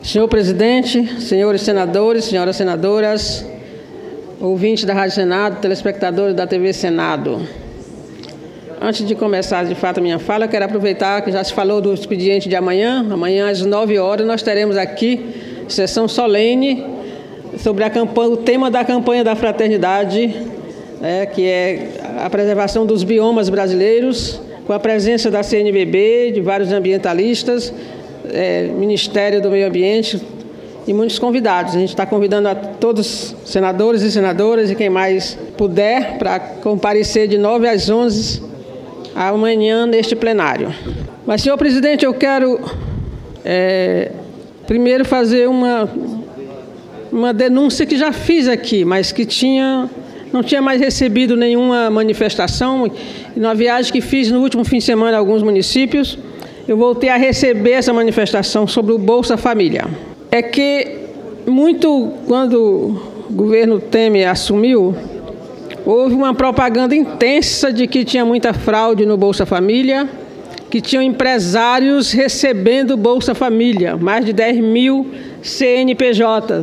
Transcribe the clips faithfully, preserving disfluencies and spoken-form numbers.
Senhor presidente, senhores senadores, senhoras senadoras, ouvintes da Rádio Senado, telespectadores da T V Senado. Antes de começar, de fato, a minha fala, eu quero aproveitar que já se falou do expediente de amanhã. Amanhã, às nove horas, nós teremos aqui sessão solene sobre a campanha, o tema da campanha da fraternidade, né, que é a preservação dos biomas brasileiros, com a presença da C N B B, de vários ambientalistas, é, Ministério do Meio Ambiente e muitos convidados. A gente está convidando a todos, senadores e senadoras, e quem mais puder, para comparecer de nove às onze amanhã neste plenário. Mas, senhor presidente, eu quero é, primeiro fazer uma, uma denúncia que já fiz aqui, mas que tinha, não tinha mais recebido nenhuma manifestação. E na viagem que fiz no último fim de semana em alguns municípios, eu voltei a receber essa manifestação sobre o Bolsa Família. É que muito, quando o governo Temer assumiu, houve uma propaganda intensa de que tinha muita fraude no Bolsa Família, que tinham empresários recebendo Bolsa Família, mais de dez mil C N P J.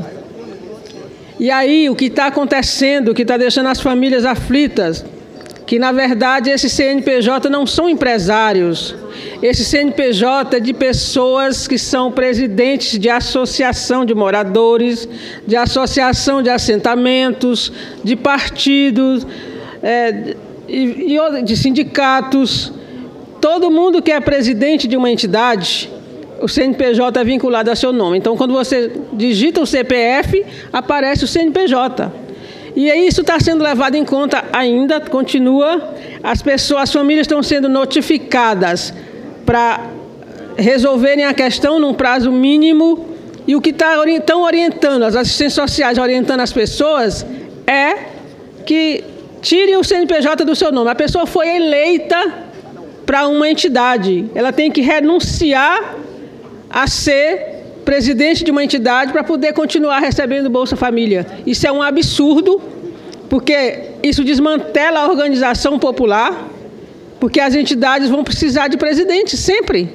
E aí, o que está acontecendo, o que está deixando as famílias aflitas, que, na verdade, esses C N P J não são empresários. Esse C N P J é de pessoas que são presidentes de associação de moradores, de associação de assentamentos, de partidos, é, e, e de sindicatos. Todo mundo que é presidente de uma entidade, o C N P J é vinculado a seu nome. Então, quando você digita o C P F, aparece o C N P J. E isso está sendo levado em conta ainda, continua. As pessoas, as famílias estão sendo notificadas para resolverem a questão num prazo mínimo. E o que estão orientando, as assistências sociais orientando as pessoas, é que tirem o C N P J do seu nome. A pessoa foi eleita para uma entidade, ela tem que renunciar a ser presidente de uma entidade para poder continuar recebendo Bolsa Família. Isso é um absurdo, porque isso desmantela a organização popular, porque as entidades vão precisar de presidente sempre.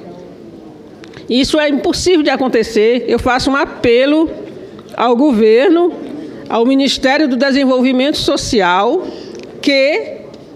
Isso é impossível de acontecer. Eu faço um apelo ao governo, ao Ministério do Desenvolvimento Social, que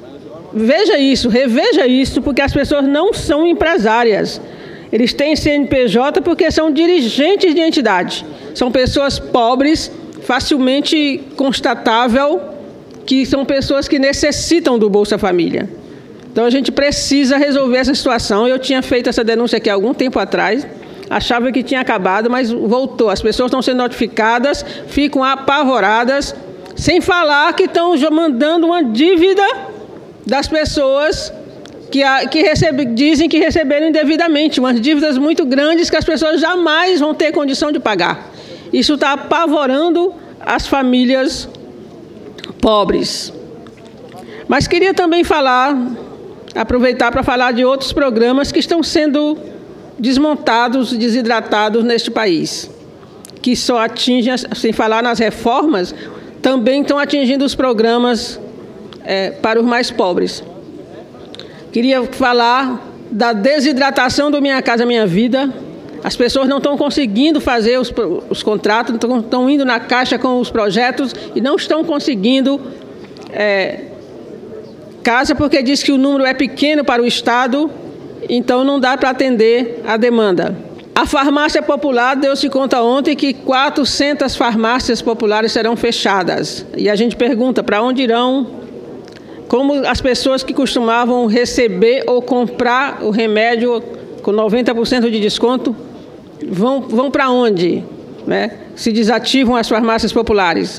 veja isso, reveja isso, porque as pessoas não são empresárias. Eles têm C N P J porque são dirigentes de entidade. São pessoas pobres, facilmente constatável que são pessoas que necessitam do Bolsa Família. Então, a gente precisa resolver essa situação. Eu tinha feito essa denúncia aqui há algum tempo atrás, achava que tinha acabado, mas voltou. As pessoas estão sendo notificadas, ficam apavoradas, sem falar que estão mandando uma dívida das pessoas que, que recebe, dizem que receberam indevidamente, umas dívidas muito grandes que as pessoas jamais vão ter condição de pagar. Isso está apavorando as famílias pobres. Mas queria também falar, aproveitar para falar de outros programas que estão sendo desmontados, desidratados neste país, que só atingem, sem falar nas reformas, também estão atingindo os programas é, para os mais pobres. Queria falar da desidratação do Minha Casa Minha Vida. As pessoas não estão conseguindo fazer os, os contratos, estão, estão indo na caixa com os projetos e não estão conseguindo é, casa, porque diz que o número é pequeno para o Estado, então não dá para atender a demanda. A farmácia popular deu-se conta ontem que quatrocentas farmácias populares serão fechadas. E a gente pergunta para onde irão. Como as pessoas que costumavam receber ou comprar o remédio com noventa por cento de desconto, vão, vão para onde, né? Se desativam as farmácias populares.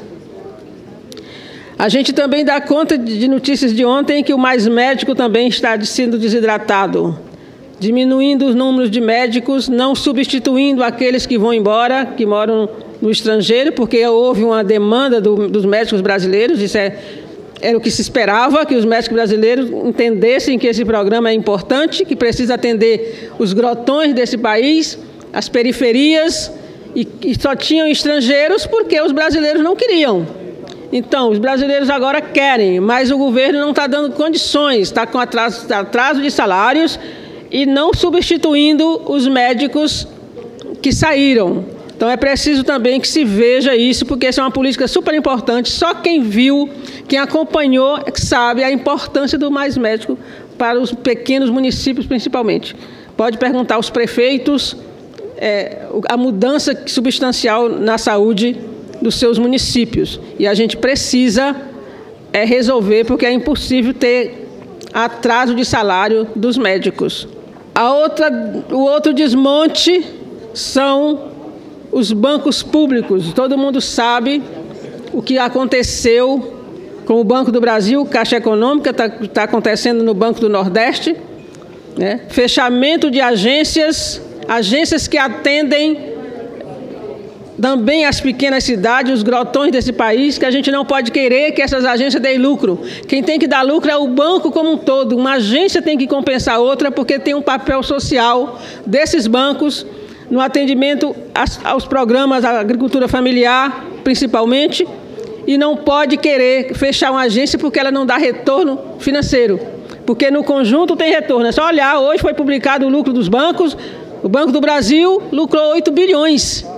A gente também dá conta de notícias de ontem que o Mais Médico também está sendo desidratado, diminuindo os números de médicos, não substituindo aqueles que vão embora, que moram no estrangeiro, porque houve uma demanda do, dos médicos brasileiros. Isso é Era o que se esperava, que os médicos brasileiros entendessem que esse programa é importante, que precisa atender os grotões desse país, as periferias, e, e só tinham estrangeiros porque os brasileiros não queriam. Então, os brasileiros agora querem, mas o governo não está dando condições, está com atraso, atraso de salários e não substituindo os médicos que saíram. Então é preciso também que se veja isso, porque essa é uma política super importante. Só quem viu, quem acompanhou, sabe a importância do Mais Médico para os pequenos municípios, principalmente. Pode perguntar aos prefeitos é, a mudança substancial na saúde dos seus municípios. E a gente precisa é, resolver, porque é impossível ter atraso de salário dos médicos. A outra, o outro desmonte são os bancos públicos. Todo mundo sabe o que aconteceu com o Banco do Brasil, Caixa Econômica, está tá acontecendo no Banco do Nordeste, né? Fechamento de agências, agências que atendem também as pequenas cidades, os grotões desse país, que a gente não pode querer que essas agências deem lucro. Quem tem que dar lucro é o banco como um todo. Uma agência tem que compensar a outra, porque tem um papel social desses bancos no atendimento aos programas da agricultura familiar, principalmente, e não pode querer fechar uma agência porque ela não dá retorno financeiro, porque no conjunto tem retorno. É só olhar, hoje foi publicado o lucro dos bancos, o Banco do Brasil lucrou oito bilhões,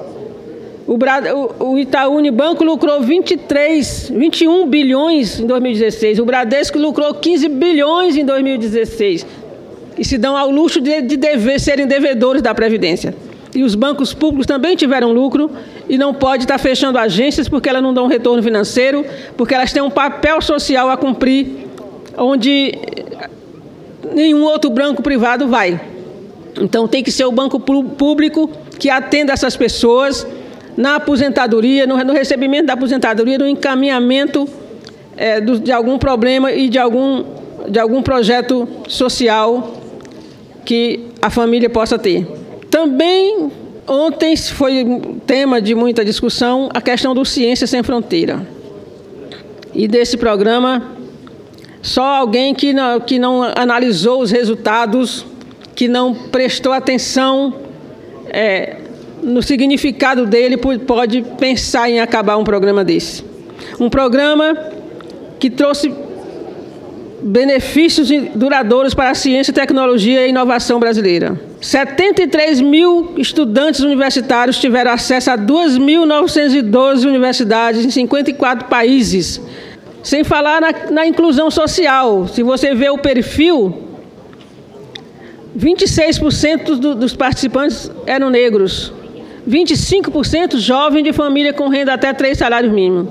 o Itaú Unibanco lucrou vinte e três, vinte e um bilhões em dois mil e dezesseis, o Bradesco lucrou quinze bilhões em dois mil e dezesseis, e se dão ao luxo de, de dever, serem devedores da Previdência. E os bancos públicos também tiveram lucro e não pode estar fechando agências porque elas não dão retorno financeiro, porque elas têm um papel social a cumprir, onde nenhum outro banco privado vai. Então tem que ser o banco público que atenda essas pessoas na aposentadoria, no, no recebimento da aposentadoria, no encaminhamento é, do, de algum problema e de algum, de algum projeto social que a família possa ter. Também, ontem foi tema de muita discussão a questão do Ciência Sem Fronteira. E desse programa, só alguém que não, que não analisou os resultados, que não prestou atenção é, no significado dele, pode pensar em acabar um programa desse. Um programa que trouxe benefícios duradouros para a ciência, tecnologia e inovação brasileira. setenta e três mil estudantes universitários tiveram acesso a duas mil novecentas e doze universidades em cinquenta e quatro países, sem falar na, na inclusão social. Se você vê o perfil, vinte e seis por cento do, dos participantes eram negros, vinte e cinco por cento jovens de família com renda até três salários mínimos.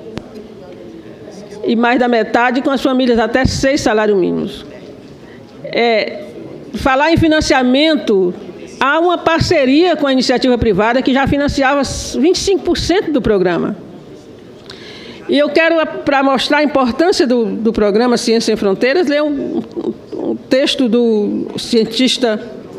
E mais da metade com as famílias até seis salários mínimos. É, falar em financiamento, há uma parceria com a iniciativa privada que já financiava vinte e cinco por cento do programa. E eu quero, para mostrar a importância do, do programa Ciência Sem Fronteiras, ler um, um texto do cientista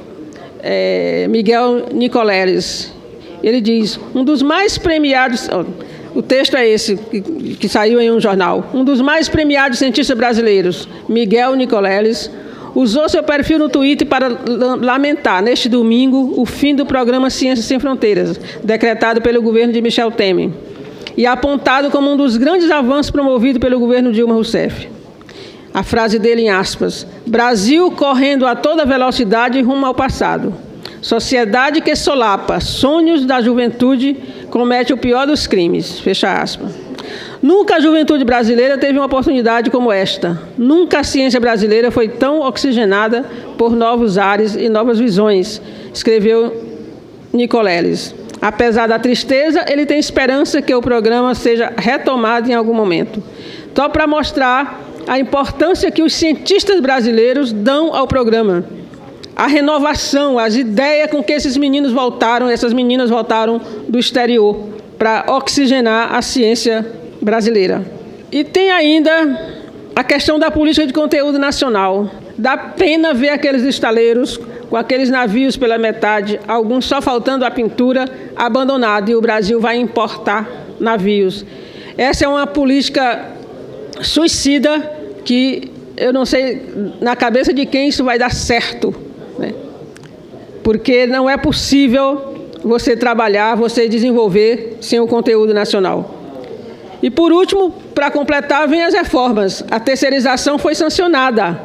é, Miguel Nicoleles. Ele diz, um dos mais premiados... Oh, o texto é esse, que, que saiu em um jornal. Um dos mais premiados cientistas brasileiros, Miguel Nicoleles, usou seu perfil no Twitter para lamentar, neste domingo, o fim do programa Ciência Sem Fronteiras, decretado pelo governo de Michel Temer, e apontado como um dos grandes avanços promovido pelo governo Dilma Rousseff. A frase dele em aspas, Brasil correndo a toda velocidade rumo ao passado. Sociedade que solapa sonhos da juventude comete o pior dos crimes. Fecha aspas. Nunca a juventude brasileira teve uma oportunidade como esta. Nunca a ciência brasileira foi tão oxigenada por novos ares e novas visões, escreveu Nicoleles. Apesar da tristeza, ele tem esperança que o programa seja retomado em algum momento. Só para mostrar a importância que os cientistas brasileiros dão ao programa. A renovação, as ideias com que esses meninos voltaram, essas meninas voltaram do exterior para oxigenar a ciência brasileira. E tem ainda a questão da política de conteúdo nacional. Dá pena ver aqueles estaleiros com aqueles navios pela metade, alguns só faltando a pintura, abandonados, e o Brasil vai importar navios. Essa é uma política suicida que eu não sei na cabeça de quem isso vai dar certo. Né? Porque não é possível você trabalhar, você desenvolver sem o conteúdo nacional. E por último, para completar, vem as reformas. A terceirização foi sancionada.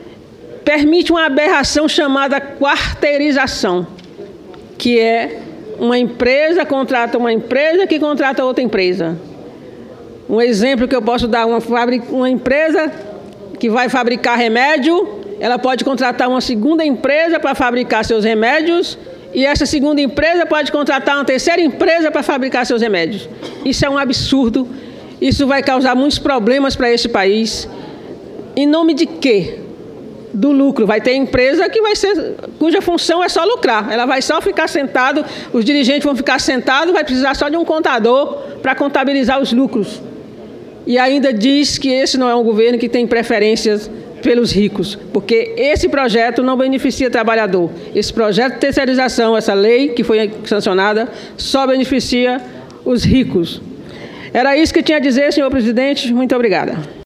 Permite uma aberração chamada quarteirização, que é uma empresa contrata uma empresa que contrata outra empresa. Um exemplo que eu posso dar, uma, uma empresa que vai fabricar remédio, ela pode contratar uma segunda empresa para fabricar seus remédios, e essa segunda empresa pode contratar uma terceira empresa para fabricar seus remédios. Isso é um absurdo, isso vai causar muitos problemas para esse país. Em nome de quê? Do lucro. Vai ter empresa que vai ser, cuja função é só lucrar. Ela vai só ficar sentado, os dirigentes vão ficar sentados, vai precisar só de um contador para contabilizar os lucros. E ainda diz que esse não é um governo que tem preferências pelos ricos, porque esse projeto não beneficia o trabalhador. Esse projeto de terceirização, essa lei que foi sancionada, só beneficia os ricos. Era isso que eu tinha a dizer, senhor presidente. Muito obrigada.